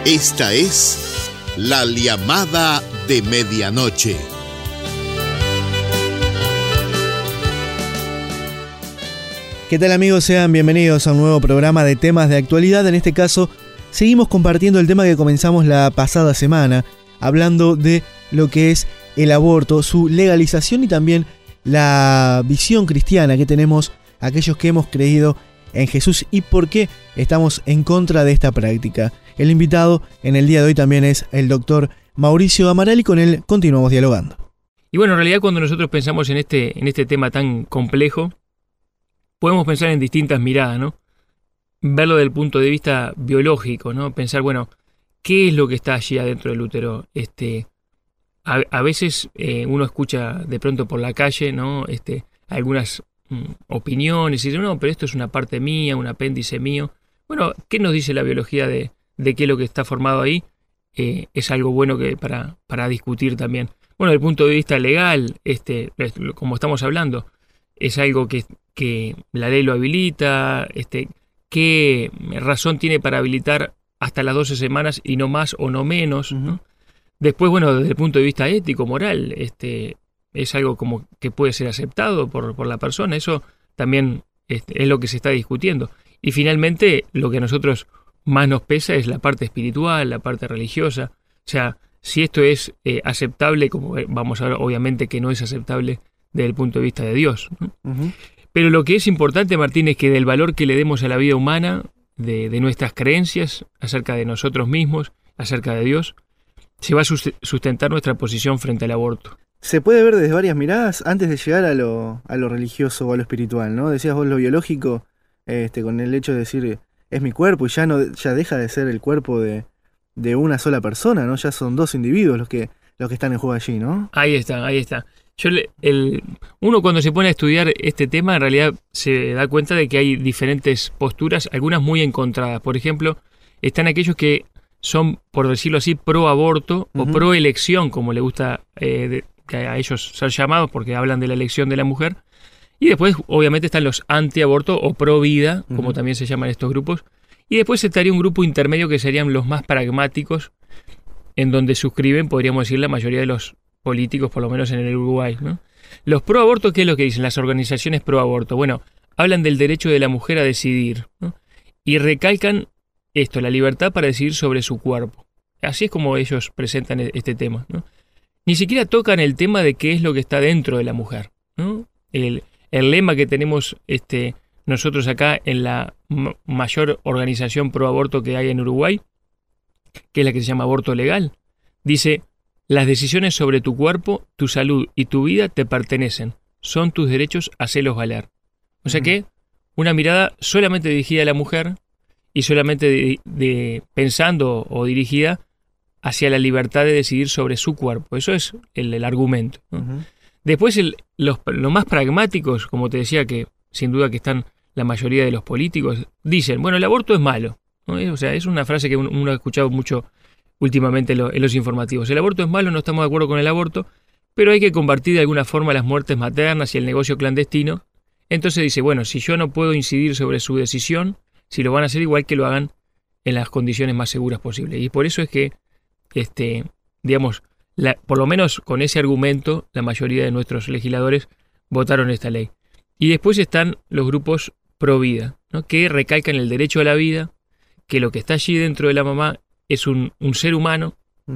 Esta es La Llamada de Medianoche. ¿Qué tal, amigos? Sean bienvenidos a un nuevo programa de temas de actualidad. En este caso, seguimos compartiendo el tema que comenzamos la pasada semana, hablando de lo que es el aborto, su legalización y también la visión cristiana que tenemos aquellos que hemos creído en Jesús y por qué estamos en contra de esta práctica. El invitado en el día de hoy también es el doctor Mauricio Amaral y con él continuamos dialogando. Y bueno, en realidad cuando nosotros pensamos en este tema tan complejo, podemos pensar en distintas miradas, ¿no? Verlo desde el punto de vista biológico, ¿no? Pensar, bueno, ¿qué es lo que está allí adentro del útero? A veces uno escucha de pronto por la calle, ¿no? Algunas opiniones y dice, no, pero esto es una parte mía, un apéndice mío. Bueno, ¿qué nos dice la biología de qué es lo que está formado ahí? Es algo bueno que para discutir también. Bueno, desde el punto de vista legal, como estamos hablando, es algo que la ley lo habilita, qué razón tiene para habilitar hasta las 12 semanas y no más o no menos, ¿no? Después, bueno, desde el punto de vista ético, moral, es algo como que puede ser aceptado por la persona, eso también es lo que se está discutiendo. Y finalmente, lo que a nosotros más nos pesa es la parte espiritual, la parte religiosa, o sea, si esto es aceptable, como vamos a ver, obviamente que no es aceptable desde el punto de vista de Dios, ¿no? Uh-huh. Pero lo que es importante, Martín, es que del valor que le demos a la vida humana, de nuestras creencias acerca de nosotros mismos, acerca de Dios, se va a sustentar nuestra posición frente al aborto. Se puede ver desde varias miradas antes de llegar a lo religioso o a lo espiritual, ¿no? Decías vos lo biológico, con el hecho de decir, es mi cuerpo y ya deja de ser el cuerpo de una sola persona, ¿no? Ya son dos individuos los que están en juego allí, ¿no? Ahí está. Uno cuando se pone a estudiar este tema en realidad se da cuenta de que hay diferentes posturas, algunas muy encontradas. Por ejemplo, están aquellos que son, por decirlo así, pro aborto o pro elección, como le gusta a ellos ser llamados porque hablan de la elección de la mujer. Y después obviamente están los anti-aborto o pro vida, como también se llaman estos grupos. Y después estaría un grupo intermedio que serían los más pragmáticos, en donde suscriben, podríamos decir, la mayoría de los políticos, por lo menos en el Uruguay, ¿no? Los pro aborto, ¿qué es lo que dicen las organizaciones pro aborto? Bueno, hablan del derecho de la mujer a decidir, ¿no? Y recalcan esto, la libertad para decidir sobre su cuerpo. Así es como ellos presentan este tema, ¿no? Ni siquiera tocan el tema de qué es lo que está dentro de la mujer, ¿no? El lema que tenemos nosotros acá en la mayor organización pro aborto que hay en Uruguay, que es la que se llama Aborto Legal, dice: las decisiones sobre tu cuerpo, tu salud y tu vida te pertenecen. Son tus derechos, hacelos valer. O sea que una mirada solamente dirigida a la mujer y solamente pensando o dirigida hacia la libertad de decidir sobre su cuerpo. Eso es el argumento, ¿no? Después los más pragmáticos, como te decía, que sin duda que están la mayoría de los políticos, dicen, bueno, el aborto es malo, ¿no? O sea, es una frase que uno ha escuchado mucho últimamente en los informativos. El aborto es malo, no estamos de acuerdo con el aborto, pero hay que combatir de alguna forma las muertes maternas y el negocio clandestino. Entonces dice, bueno, si yo no puedo incidir sobre su decisión, si lo van a hacer, igual que lo hagan en las condiciones más seguras posibles. Y por eso es que, digamos, por lo menos con ese argumento, la mayoría de nuestros legisladores votaron esta ley. Y después están los grupos pro vida, ¿no? Que recalcan el derecho a la vida, que lo que está allí dentro de la mamá es un ser humano,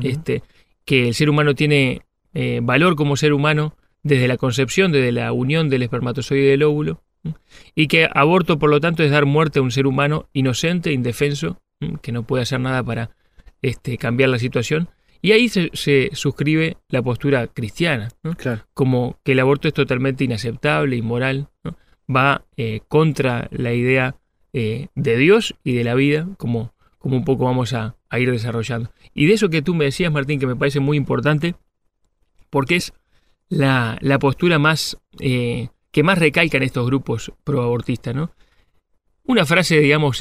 que el ser humano tiene valor como ser humano desde la concepción, desde la unión del espermatozoide y del óvulo, y que aborto, por lo tanto, es dar muerte a un ser humano inocente, indefenso, que no puede hacer nada para cambiar la situación. Y ahí se suscribe la postura cristiana, ¿no? Claro. Como que el aborto es totalmente inaceptable, inmoral, ¿no? Va contra la idea de Dios y de la vida, como un poco vamos a ir desarrollando. Y de eso que tú me decías, Martín, que me parece muy importante, porque es la postura más que más recalcan estos grupos proabortistas, ¿no? Una frase, digamos,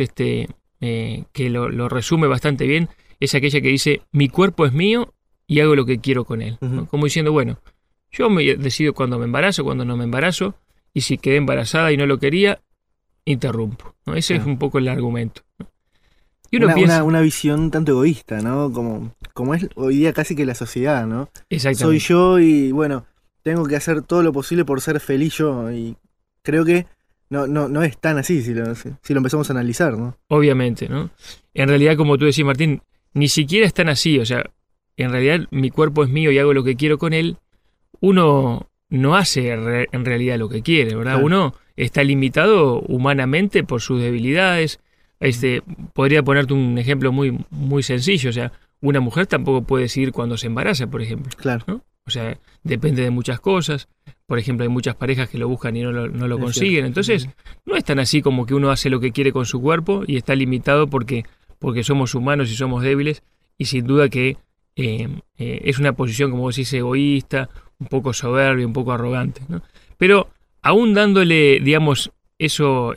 que lo resume bastante bien, es aquella que dice, mi cuerpo es mío y hago lo que quiero con él, ¿no? Como diciendo, bueno, yo me decido cuándo me embarazo, cuándo no me embarazo, y si quedé embarazada y no lo quería, interrumpo, ¿no? Ese es un poco el argumento, ¿no? Y uno piensa... una visión tanto egoísta, ¿no? Como es hoy día casi que la sociedad, ¿no? Exactamente. Soy yo y, bueno, tengo que hacer todo lo posible por ser feliz yo. Y creo que no es tan así si lo empezamos a analizar, ¿no? Obviamente, ¿no? En realidad, como tú decís, Martín, ni siquiera es tan así. O sea, en realidad mi cuerpo es mío y hago lo que quiero con él. Uno no hace en realidad lo que quiere, ¿verdad? Claro. Uno está limitado humanamente por sus debilidades. Podría ponerte un ejemplo muy, muy sencillo. O sea, una mujer tampoco puede decidir cuando se embaraza, por ejemplo. Claro. ¿No? O sea, depende de muchas cosas. Por ejemplo, hay muchas parejas que lo buscan y no lo consiguen. Entonces, no es tan así como que uno hace lo que quiere con su cuerpo y está limitado porque somos humanos y somos débiles. Y sin duda que es una posición, como vos decís, egoísta, un poco soberbia, un poco arrogante, ¿no? Pero aún dándole, digamos, eso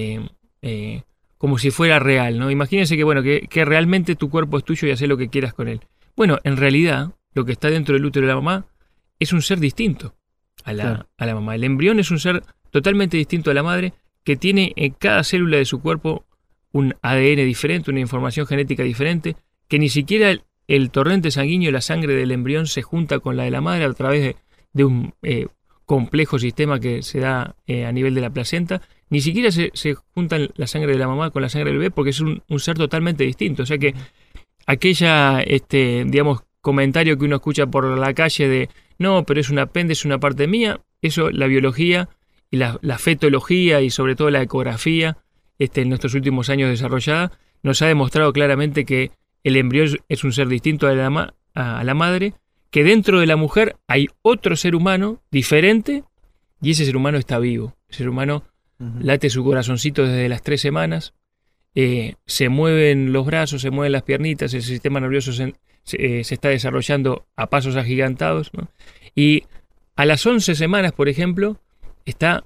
como si fuera real, ¿no? Imagínense que, bueno, que realmente tu cuerpo es tuyo y haces lo que quieras con él. Bueno, en realidad, lo que está dentro del útero de la mamá es un ser distinto a la mamá. El embrión es un ser totalmente distinto a la madre, que tiene en cada célula de su cuerpo un ADN diferente, una información genética diferente, que ni siquiera el torrente sanguíneo, la sangre del embrión, se junta con la de la madre a través de un complejo sistema que se da a nivel de la placenta. Ni siquiera se juntan la sangre de la mamá con la sangre del bebé, porque es un ser totalmente distinto. O sea que aquella, digamos, comentario que uno escucha por la calle de no, pero es un apéndice, es una parte mía, eso la biología y la fetología y sobre todo la ecografía en nuestros últimos años desarrollada nos ha demostrado claramente que el embrión es un ser distinto a la madre, que dentro de la mujer hay otro ser humano diferente y ese ser humano está vivo. El ser humano late su corazoncito desde las 3 semanas, se mueven los brazos, se mueven las piernitas, el sistema nervioso se está desarrollando a pasos agigantados, ¿no? Y a las 11 semanas, por ejemplo, está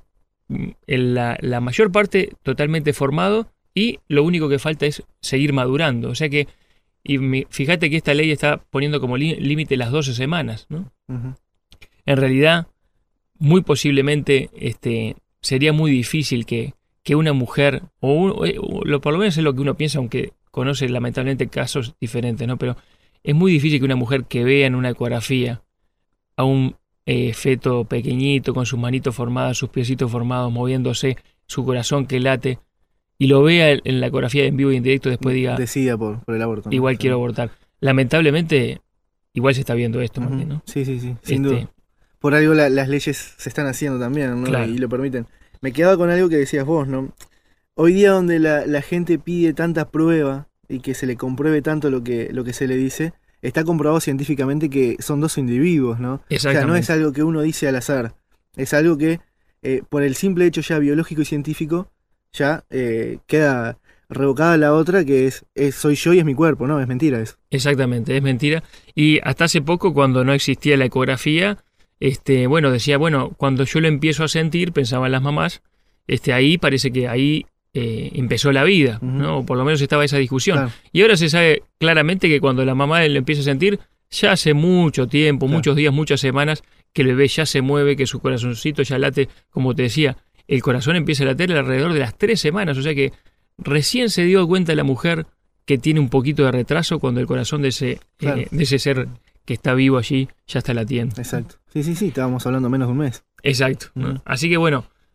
la mayor parte totalmente formado y lo único que falta es seguir madurando. O sea que, fíjate que esta ley está poniendo como límite las 12 semanas, ¿no? En realidad, muy posiblemente sería muy difícil que una mujer, por lo menos es lo que uno piensa, aunque conoce lamentablemente casos diferentes, ¿no? Pero es muy difícil que una mujer que vea en una ecografía a un feto pequeñito con sus manitos formadas, sus piecitos formados, moviéndose, su corazón que late, y lo vea en la ecografía en vivo y en directo, después diga... Decida por el aborto, ¿no? Igual quiero abortar. Lamentablemente, igual se está viendo esto, Martín, ¿no? Sí, sin duda. Por algo las leyes se están haciendo también, ¿no? Claro. Y lo permiten. Me quedaba con algo que decías vos, ¿no? Hoy día donde la gente pide tanta prueba y que se le compruebe tanto lo que se le dice, está comprobado científicamente que son dos individuos, ¿no? Exactamente. O sea, no es algo que uno dice al azar. Es algo que, por el simple hecho ya biológico y científico, ya queda revocada la otra, que es soy yo y es mi cuerpo, ¿no? Es mentira eso. Exactamente, es mentira. Y hasta hace poco, cuando no existía la ecografía, decía, cuando yo lo empiezo a sentir, pensaban las mamás, ahí parece que ahí empezó la vida, ¿no? O por lo menos estaba esa discusión. Claro. Y ahora se sabe claramente que cuando la mamá lo empieza a sentir, ya hace mucho tiempo, muchos días, muchas semanas, que el bebé ya se mueve, que su corazoncito ya late, como te decía, el corazón empieza a latir alrededor de las 3 semanas, o sea que recién se dio cuenta la mujer que tiene un poquito de retraso cuando el corazón de ese ser que está vivo allí ya está latiendo. Exacto. Sí, estábamos hablando menos de un mes. Exacto. ¿No? Así que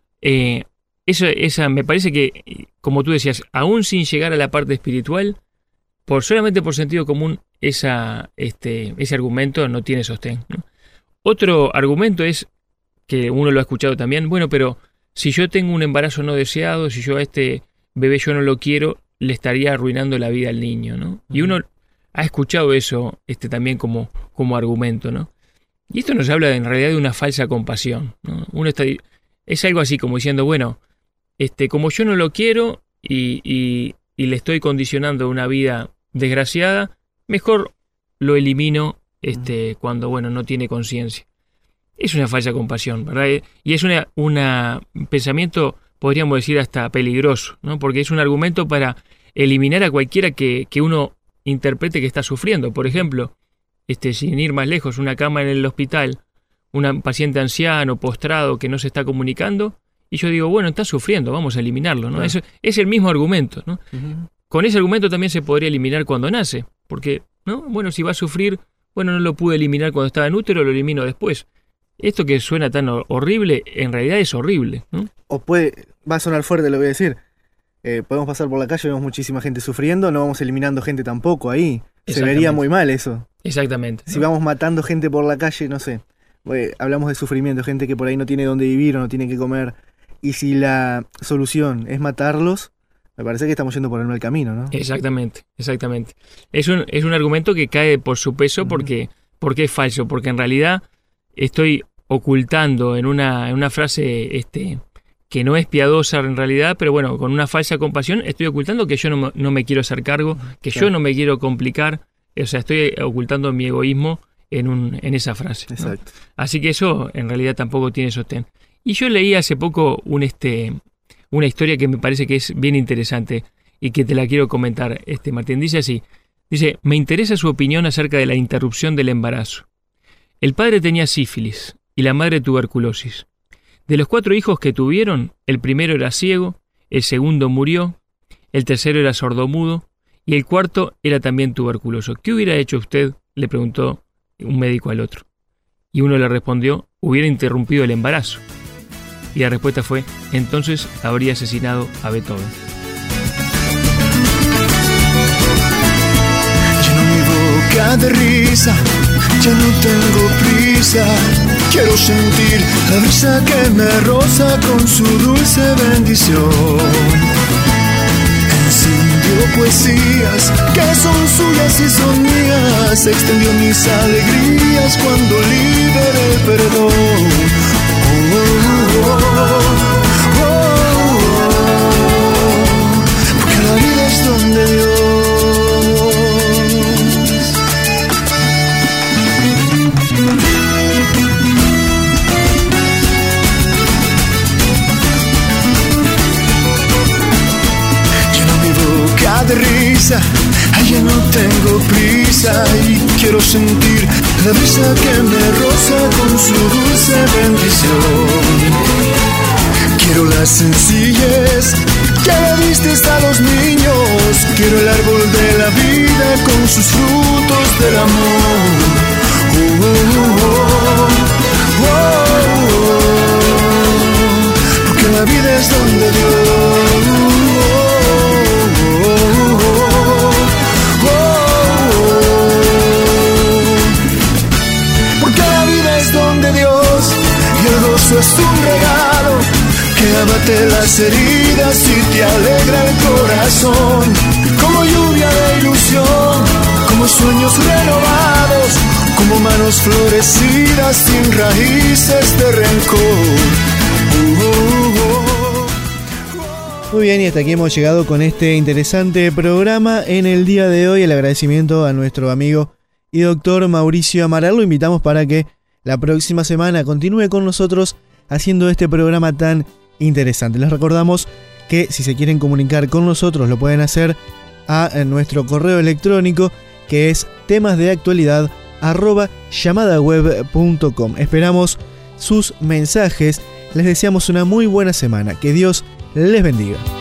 esa me parece que, como tú decías, aún sin llegar a la parte espiritual, solamente por sentido común, ese argumento no tiene sostén, ¿no? Otro argumento es, que uno lo ha escuchado también, pero si yo tengo un embarazo no deseado, si yo a este bebé yo no lo quiero, le estaría arruinando la vida al niño, ¿no? Y uno ha escuchado eso también como argumento, ¿no? Y esto nos habla en realidad de una falsa compasión, ¿no? Es algo así como diciendo, como yo no lo quiero y le estoy condicionando una vida desgraciada, mejor lo elimino cuando no tiene conciencia. Es una falsa compasión, ¿verdad? Y es un pensamiento, podríamos decir, hasta peligroso, ¿no? Porque es un argumento para eliminar a cualquiera que uno interprete que está sufriendo. Por ejemplo, sin ir más lejos, una cama en el hospital, un paciente anciano, postrado, que no se está comunicando, y yo digo, está sufriendo, vamos a eliminarlo, ¿no? Claro. Eso es el mismo argumento, ¿no? con ese argumento también se podría eliminar cuando nace, porque, ¿no? Bueno, si va a sufrir, bueno, no lo pude eliminar cuando estaba en útero, lo elimino después. Esto que suena tan horrible, en realidad es horrible, ¿no? O va a sonar fuerte, lo voy a decir. Podemos pasar por la calle, vemos muchísima gente sufriendo, no vamos eliminando gente tampoco ahí. Se vería muy mal eso. Exactamente. Si vamos matando gente por la calle, no sé. Hablamos de sufrimiento, gente que por ahí no tiene dónde vivir o no tiene que comer. Y si la solución es matarlos, me parece que estamos yendo por el mal camino, ¿no? Exactamente. Es un argumento que cae por su peso porque es falso, porque en realidad estoy ocultando en una frase que no es piadosa en realidad, pero bueno, con una falsa compasión estoy ocultando que yo no me quiero hacer cargo, que yo no me quiero complicar, o sea, estoy ocultando mi egoísmo en esa frase, ¿no? Exacto. Así que eso en realidad tampoco tiene sostén. Y yo leí hace poco una historia que me parece que es bien interesante y que te la quiero comentar, Martín. Dice así, me interesa su opinión acerca de la interrupción del embarazo. El padre tenía sífilis y la madre tuberculosis. De los 4 hijos que tuvieron, el primero era ciego, el segundo murió, el tercero era sordomudo y el cuarto era también tuberculoso. ¿Qué hubiera hecho usted?, le preguntó un médico al otro. Y uno le respondió, hubiera interrumpido el embarazo. Y la respuesta fue, entonces habría asesinado a Beethoven. Lleno mi boca de risa, ya no tengo prisa. Quiero sentir la brisa que me roza con su dulce bendición. Encendió poesías que son suyas y son mías. Extendió mis alegrías cuando liberé el perdón. Porque la vida es don de Dios. Lleno mi boca de risa, ya no tengo prisa y quiero sentir la brisa que me roza con su dulce bendición. Quiero la sencillez que le diste a los niños. Quiero el árbol de la vida con sus frutos del amor. Porque la vida es don de Dios. Es un regalo que abate las heridas y te alegra el corazón, como lluvia de ilusión, como sueños renovados, como manos florecidas sin raíces de rencor. Muy bien, y hasta aquí hemos llegado con este interesante programa. En el día de hoy, el agradecimiento a nuestro amigo y doctor Mauricio Amaral. Lo invitamos para que la próxima semana continúe con nosotros haciendo este programa tan interesante. Les recordamos que si se quieren comunicar con nosotros lo pueden hacer a nuestro correo electrónico, que es temasdeactualidad@llamadaweb.com. Esperamos sus mensajes. Les deseamos una muy buena semana. Que Dios les bendiga.